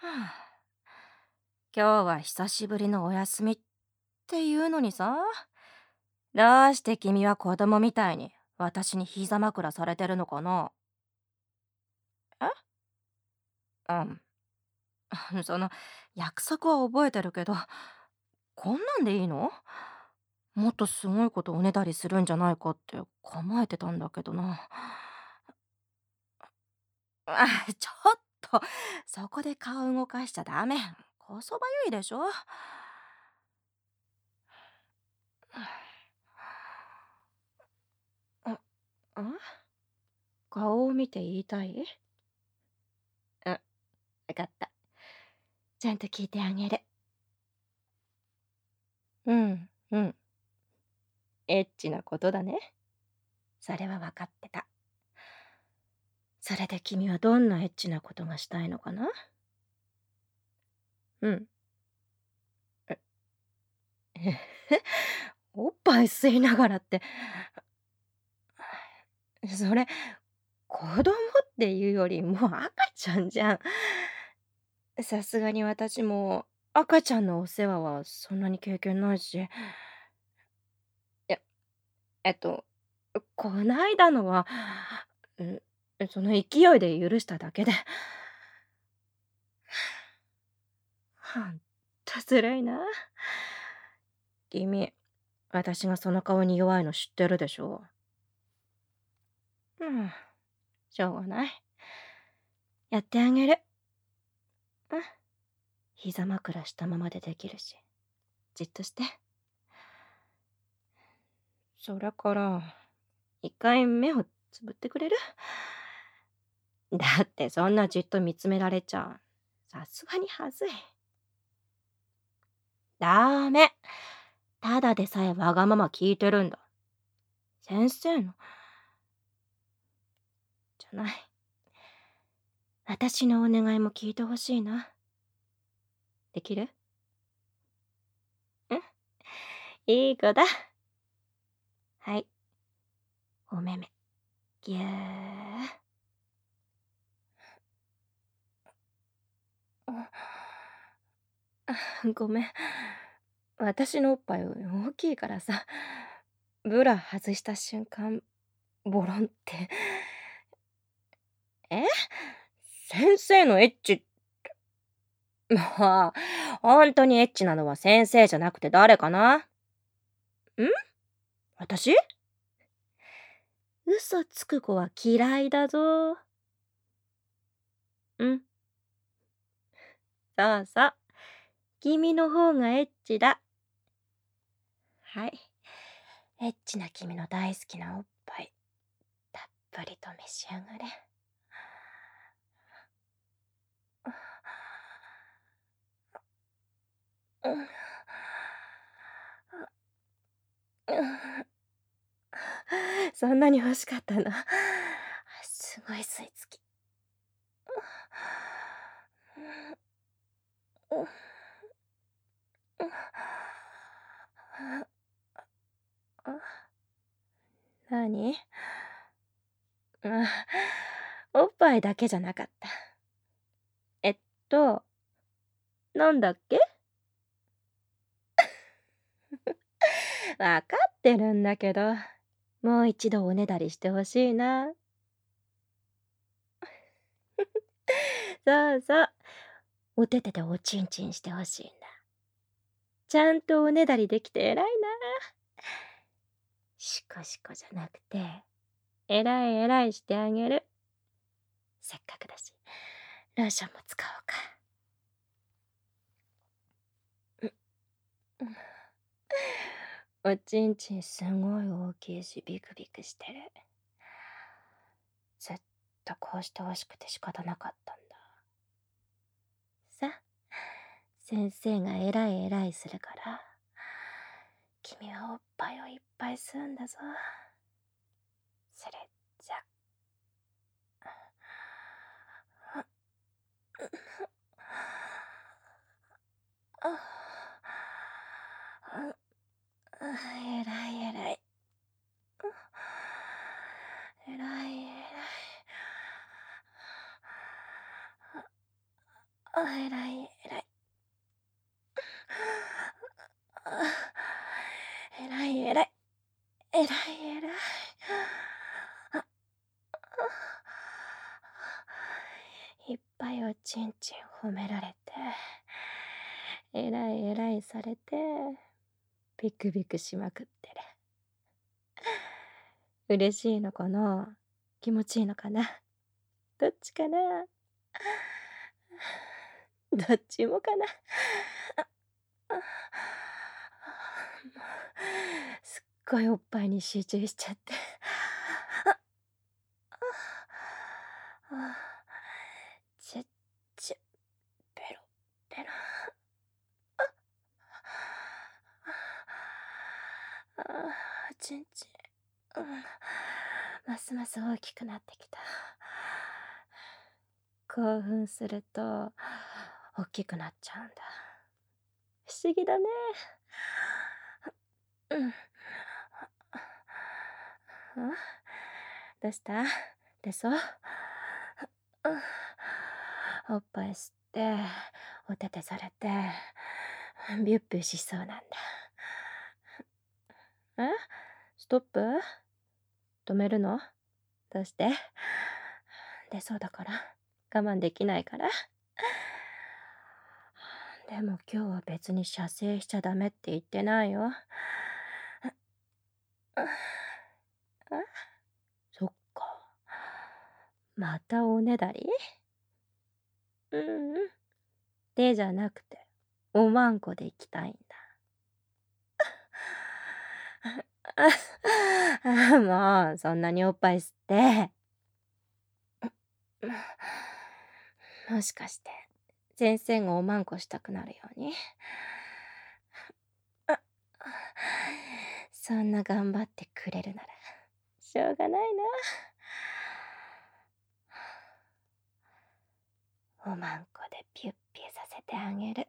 はあ、今日は久しぶりのお休みっていうのにさ、どうして君は子供みたいに私に膝枕されてるのかな？えうん。その約束は覚えてるけど、こんなんでいいの？もっとすごいことおねだりするんじゃないかって構えてたんだけどな。ちょっと、そこで顔動かしちゃダメ。こそばゆいでしょ？あ、顔を見て言いたい？わかった。ちゃんと聞いてあげる。うん、うん。エッチなことだね。それは分かってた。それで君はどんなエッチなことがしたいのかな？うん。え、おっぱい吸いながらって、それ、子供っていうよりもう赤ちゃんじゃん。さすがに私も赤ちゃんのお世話はそんなに経験ないし。や、えっと、こないだのは、うその勢いで許しただけで。ほんとずるいな。君、私がその顔に弱いの知ってるでしょ？うん、しょうがない。やってあげる。うん、膝枕したままでできるし、じっとして。それから、一回目をつぶってくれる？だってそんなじっと見つめられちゃ、さすがにはずい。ダメ。ただでさえわがまま聞いてるんだ。先生の、じゃない。私のお願いも聞いてほしいな。できる？うん、いい子だ。はい。おめめ。ぎゅー。ごめん。私のおっぱい大きいからさ、ブラ外した瞬間、ボロンって。え？先生のエッチ、まあ、ほんとにエッチなのは先生じゃなくて誰かな？ん？私？嘘つく子は嫌いだぞ。うん。そうそう。君の方がエッチだ。はい。エッチな君の大好きなおっぱい、たっぷりと召し上がれ。うん。そんなに欲しかったな。すごい吸い付き。なに？おっぱいだけじゃなかった。えっと、なんだっけ？わかってるんだけど、もう一度おねだりしてほしいな。そうそう。おててでおちんちんしてほしいんだ。ちゃんとおねだりできて偉いな。シコシコじゃなくて、偉い偉いしてあげる。せっかくだし、ローションも使おうか。おちんちんすごい大きいしビクビクしてる。ずっとこうしてほしくて仕方なかったんだ。さ、先生が偉い偉いするから、君はおっぱいをいっぱい吸うんだぞ。それじゃ。偉い偉い。偉い偉い。 えらいえらい。えらいえらい。えらいえらい。いっぱいおちんちん褒められて、えらいえらいされて、ビクビクしまくってる。嬉しいのかな、気持ちいいのかな、どっちかな、どっちもかな。すっごいおっぱいに集中しちゃって。チュッチュ、ペロペロ。ちんちん、ますます大きくなってきた。興奮すると大きくなっちゃうんだ。不思議だね。うん。どうした？出そう？おっぱい吸って、おててされて、ビュッビュしそうなんだ。え？ストップ？止めるの？どうして？出そうだから。我慢できないから。でも今日は別に射精しちゃダメって言ってないよ。そっか。またおねだり？うんうん。手じゃなくて、おまんこで行きたいんだ。もう、そんなにおっぱい吸って。もしかして、先生がおまんこしたくなるように？そんな頑張ってくれるなら、しょうがないな。おまんこでピュッピュさせてあげる。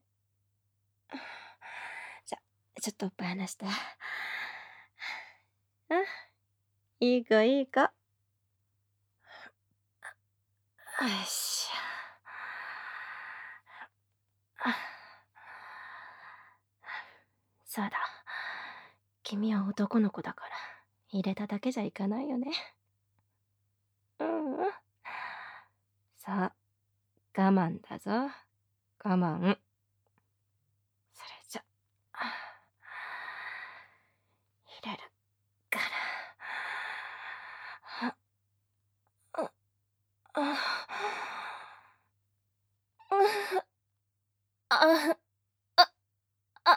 ちょっとおっぱい離して。いい子いい子。よいしょ。そうだ。君は男の子だから、入れただけじゃいかないよね。うんうん。さあ、我慢だぞ。我慢。それじゃ、入れるから。あ、あ、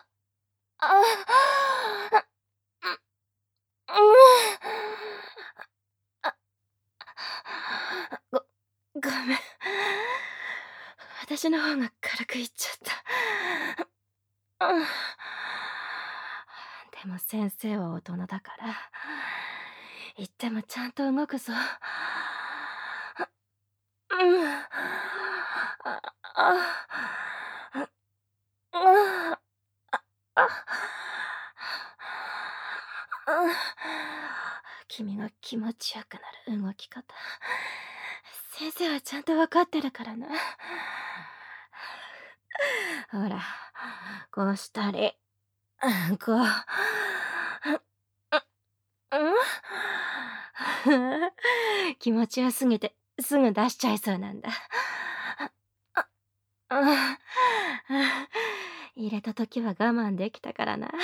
あ、ご、ごめん。私の方が軽く言っちゃった。でも先生は大人だから、言ってもちゃんと動くぞ。君が気持ちよくなる動き方、先生はちゃんと分かってるからな。ほら、こうしたり、こう。気持ちよすぎてすぐ出しちゃいそうなんだ。入れた時は我慢できたからな。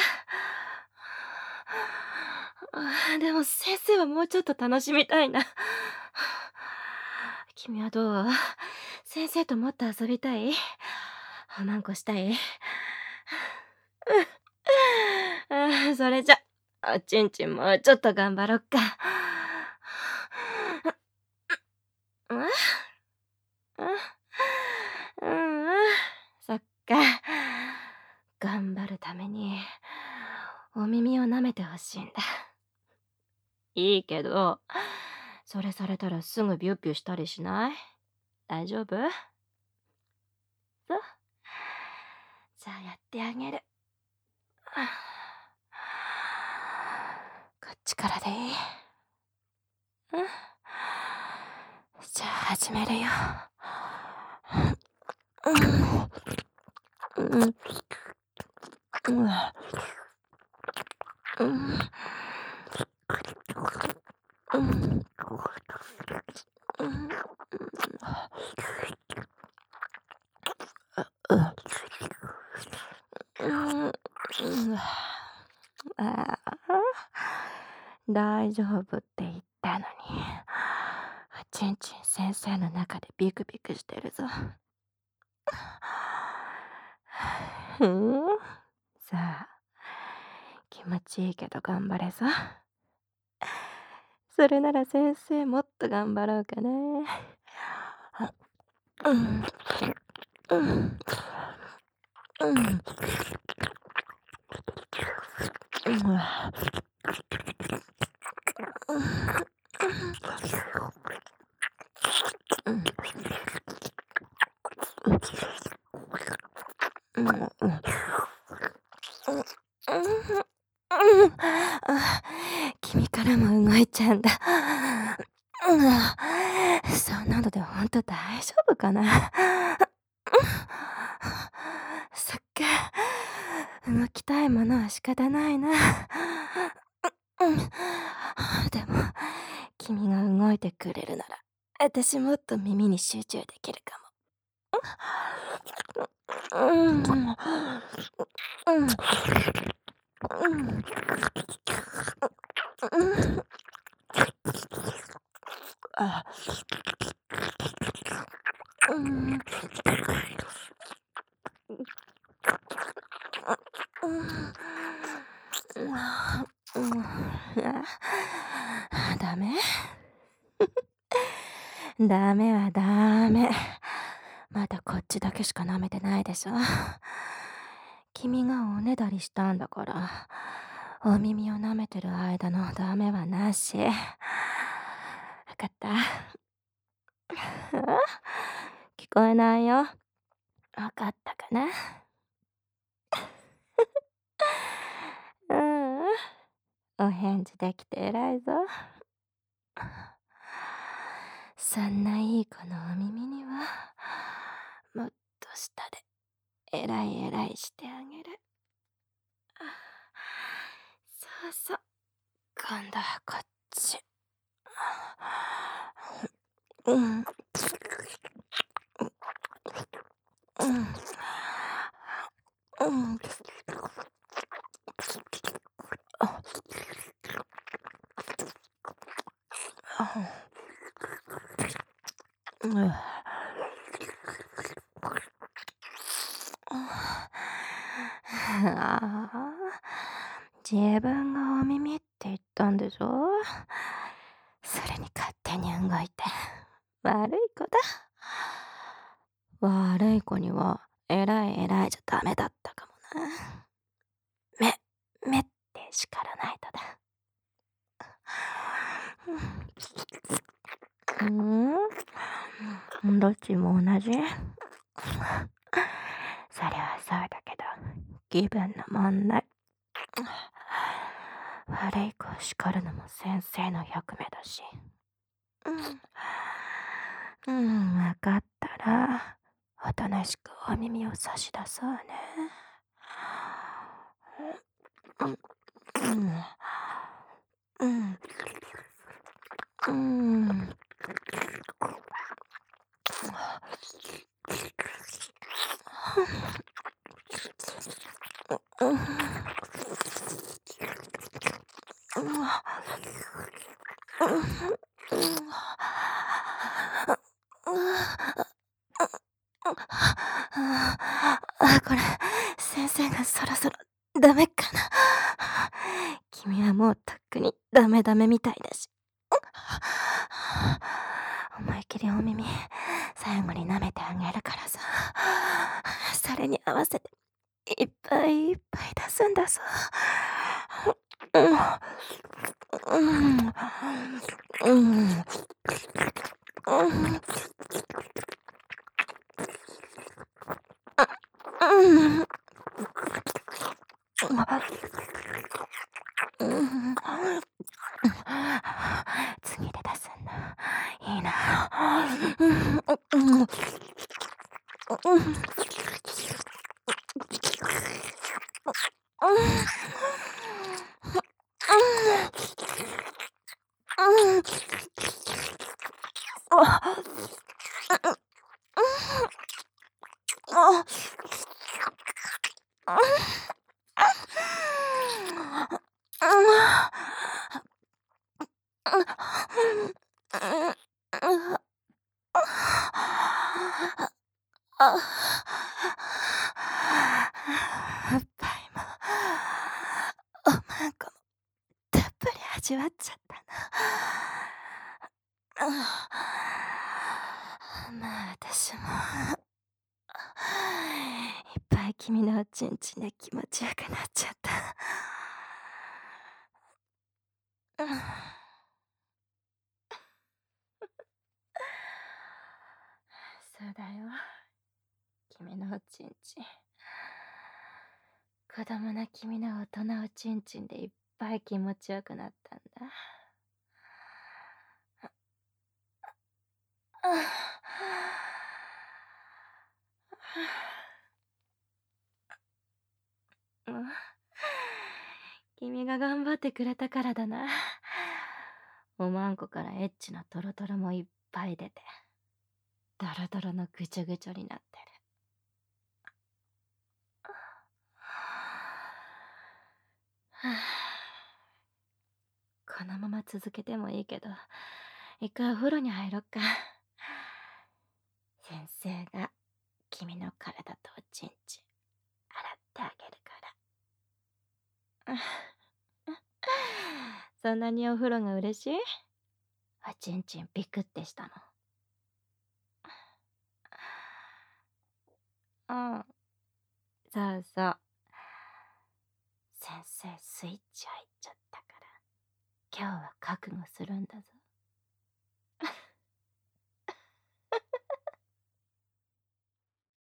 でも先生はもうちょっと楽しみたいな。君はどう？先生ともっと遊びたい？おまんこしたい？それじゃ、おちんちんもうちょっと頑張ろっか。そっか。頑張るために、お耳を舐めてほしいんだ。いいけど、それされたらすぐビュッビュしたりしない？大丈夫？そう。じゃあやってあげる。こっちからでいい？じゃあ始めるよ。 ん、うん、うん、うん、うん、うん、うん、あ大丈夫って言ったのに。ちんちん先生の中でビクビクしてるぞ。ふん。さあ、気持ちいいけど頑張れぞ。それなら先生もっと頑張ろうかね。うん、うん、うん、うん、うん、うん、うん、うん、うん、あ、君からも動いちゃうんだ。うん、そんなのでほんと大丈夫かな。そっか。動きたいものは仕方ないな。うん。でも、君が動いてくれるなら、私もっと耳に集中できるかも。うん。うん。うん。うん。うん。あ、うん。うん。うん。ダメ？ダメはダメ。まだこっちだけしか舐めてないでしょ。君がおねだりしたんだから、お耳を舐めてる間のダメはなし。わかった？聞こえないよ。わかったかな？うん、お返事できて偉いぞ。そんないい子のお耳には、もっと下で偉い偉いしてあげる。そうそう、今度はこっち。うん、うん、うん。あ、あ、うん。ああ、自分がお耳って言ったんでしょ。それに勝手に動いて。悪い子だ。悪い子には、偉い偉いじゃダメだったかもな。めって叱らないとだ。うん、どっちも同じ。それはそうだけど、気分の問題。悪い子を叱るのも先生の役目だし。うん、わかったら、おとなしくお耳を差し出そうね。うん、うん、うん、うん。うん、これ、先生がそろそろダメかな。君はもうとっくにダメダメみたいだし。思いっきりお耳、最後に舐めてあげるからさ。それに合わせて、いっぱいいっぱい出すんだぞ。うん、うん、うん、うん、うん。うん。次で出すんだ。いいな。うん、うん、うん、 おっぱいも、おまんこもたっぷり味わっちゃったな。まあ私もいっぱい君のおちんちんで気持ちよくなっちゃった。そうだよ。君のおちんちん。子供な君の大人おちんちんでいっぱい気持ちよくなったんだ。うん、君が頑張ってくれたからだな。おまんこからエッチなトロトロもいっぱい出て、ドロドロのぐちょぐちょになってる。はあ、このまま続けてもいいけど、一回お風呂に入ろっか。先生が君の体とおちんちん洗ってあげるから。そんなにお風呂が嬉しい？おちんちんピクってしたの？うん。そうそう。先生スイッチ入っちゃったから、今日は覚悟するんだぞ。